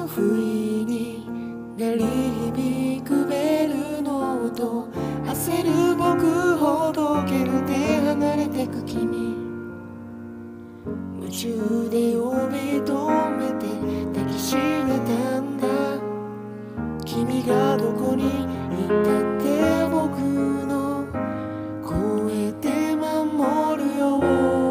不意に鳴り響くベルの音、焦る僕ほどけるで離れてく君、夢中で呼び止めて抱きしめたんだ。君がどこにいたって僕の声で守るよ。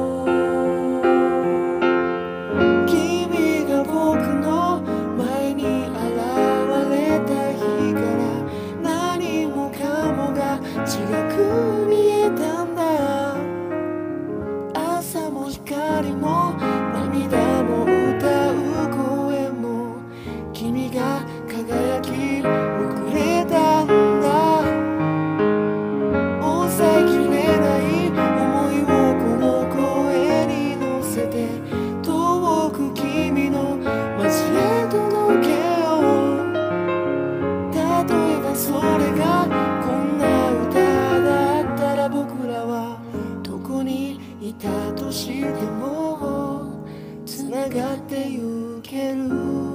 君が僕の前に現れた日から何もかもが違く見えたんだ。朝も光も涙も歌う声も君が輝き遅れたんだ。抑えきれない想いをこの声に乗せて遠く君の街へ届けよう。例えばそれがこんな歌だったら僕らはどこにいたとしてもつながってゆける。